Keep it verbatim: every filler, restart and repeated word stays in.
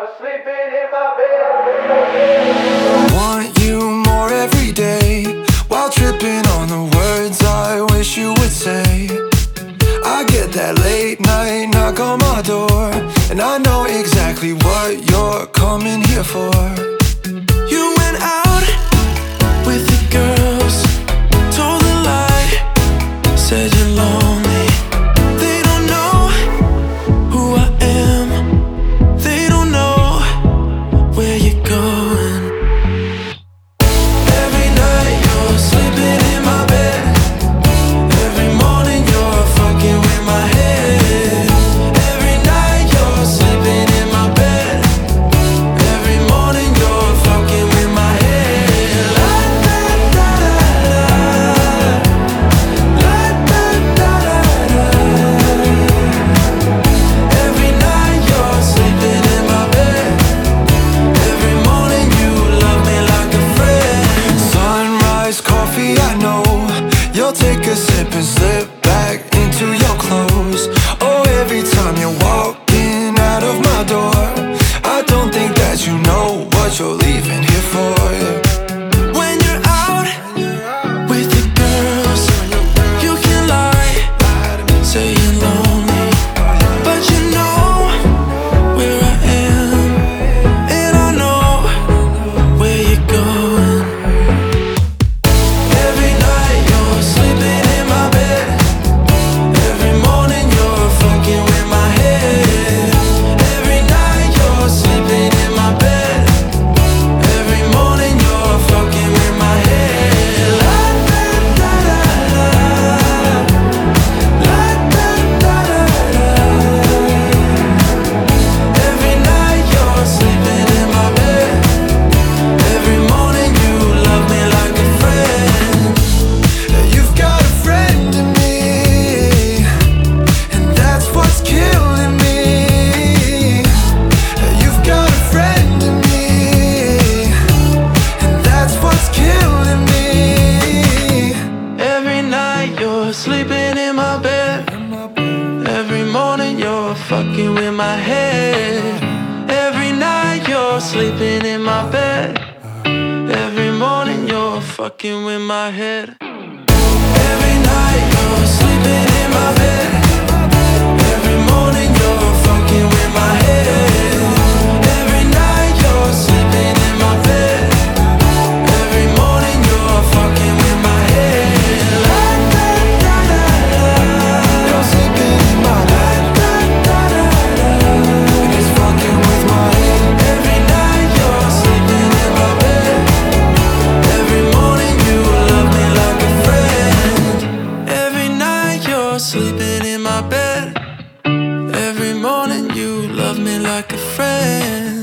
sleeping in my bed. Want you more every day, while tripping on the words I wish you would say. I get that late night knock on my door, and I know exactly what you're coming here for. You went out with the girls, told a lie, said you're lonely. They don't know who I am, they don't know where you're going. Every night you're sleeping in my bed, every morning you're fucking with my head. Every night you're sleeping in my bed, every morning you're fucking with my head. La da da da, la da da da. Every night you're sleeping in my bed, every morning you love me like a friend. Sunrise coffee, I know you'll take a sip and slip back into your clothes. Oh, every time you're walking out of my door, I don't think that you know what you're leaving here for. When you're out with the girls, you can lie, say you're lonely, but you know where I am, and I know where you're going. Every night you're sleeping in my bed, every morning you're fucking with my head. Every night you're sleeping in my bed, every morning you're fucking with my head. La da da da, la da da da. Every night you're sleeping in my bed, every morning you love me like a friend. You've got a friend in me, and that's what's killing me. You've got a friend in me, and that's what's killing me. Every night you're sleeping in my bed, every morning you're fucking with my head. Every night you're sleeping in my bed, every morning you're fucking with my head. Every night you're sleeping in my bed, every morning you're fucking with my head. Every night you're sleeping in my bed, every morning you're fucking with my head. La da da da, you're sleeping in my bed, da da da da, and it's fucking with my head. Every night you're sleeping in my bed, every morning you love me like a friend. Every night you're sleeping in my bed, every morning you love me like a friend.